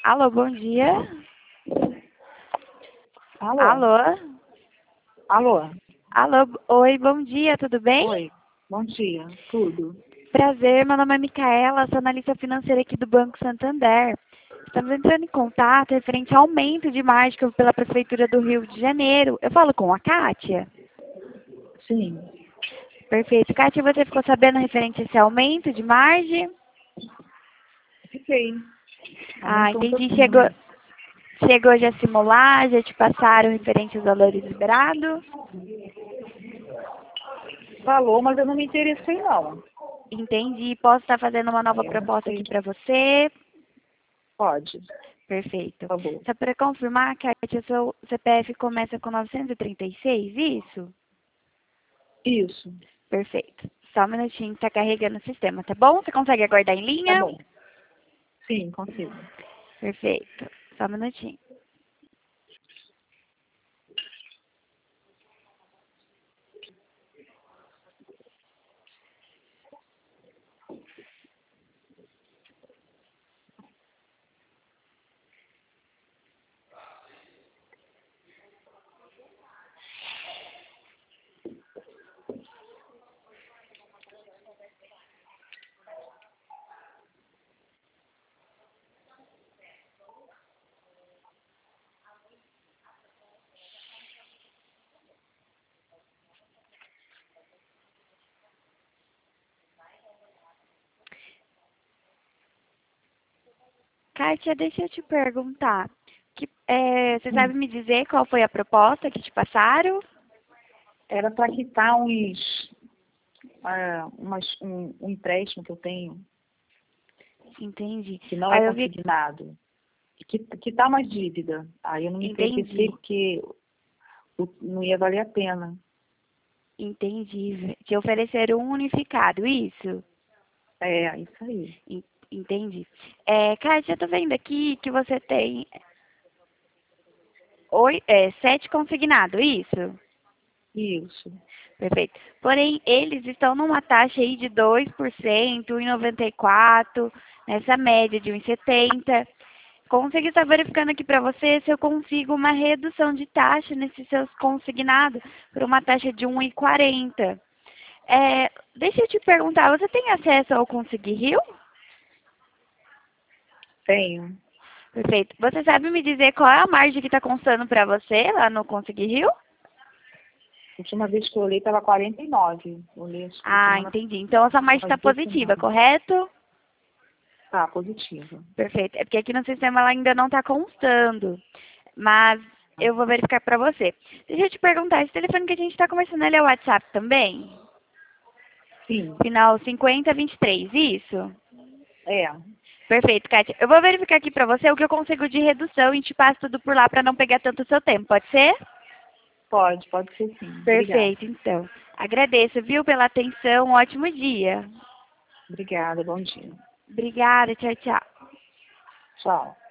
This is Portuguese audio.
Alô, bom dia. Alô? Alô? Alô? Alô, oi, bom dia, tudo bem? Oi, bom dia, tudo. Prazer, meu nome é Micaela, sou analista financeira aqui do Banco Santander. Estamos entrando em contato referente ao aumento de margem pela Prefeitura do Rio de Janeiro. Eu falo com a Kátia? Sim, Perfeito. Kátia, você ficou sabendo referente a esse aumento de margem? fiquei. Ah, Aumentou um entendi. pouquinho, Chegou, né? chegou já a simular, já te passaram referente aos valores liberados? Falou, mas eu não me interessei, não. Entendi. Posso estar fazendo uma nova Eu não proposta sei. aqui para você? Pode, Perfeito. por favor. Só para confirmar, Kátia, seu CPF começa com 936, isso? Isso, Perfeito. Só um minutinho, está carregando o sistema, tá bom? Você consegue aguardar em tá linha? bom. Sim, consigo. Perfeito. Só um minutinho. Kátia, deixa eu te perguntar. Você sabe Hum. me dizer qual foi a proposta que te passaram? Era para quitar um empréstimo que eu tenho, Entendi. que não é Aí eu vi. consignado. Quitar mais dívida. Aí eu não me interessei Entendi. porque não ia valer a pena. Entendi. Te ofereceram um unificado, isso? É, isso aí. Entendi. Kátia, eu tô vendo aqui que você tem 7 consignado, isso? Isso. Perfeito. Porém, eles estão numa taxa aí de 2%, 1,94, nessa média de 1,70. Consegui estar verificando aqui para você se eu consigo uma redução de taxa nesses seus consignados por uma taxa de 1,40. Deixa eu te perguntar, você tem acesso ao Consegui Rio? Tenho. Perfeito. Você sabe me dizer qual é a margem que está constando para você lá no Consegui Rio? A última vez que eu olhei estava 49. Olhei acho que Ah, semana, entendi. Então essa margem umas está duas positiva, semanas. correto? Tá, positiva. Perfeito. É porque aqui no sistema ela ainda não está constando. Mas eu vou verificar para você. Deixa eu te perguntar, esse telefone que a gente está conversando, ele é o WhatsApp também? Sim, Final 5023, isso? é. Perfeito, Kátia. Eu vou verificar aqui para você o que eu consigo de redução e te passo tudo por lá para não pegar tanto o seu tempo, pode ser? Pode ser sim. Obrigada. Perfeito, então. Agradeço, viu, pela atenção. Um ótimo dia. Obrigada, bom dia. Obrigada, tchau, tchau. Tchau.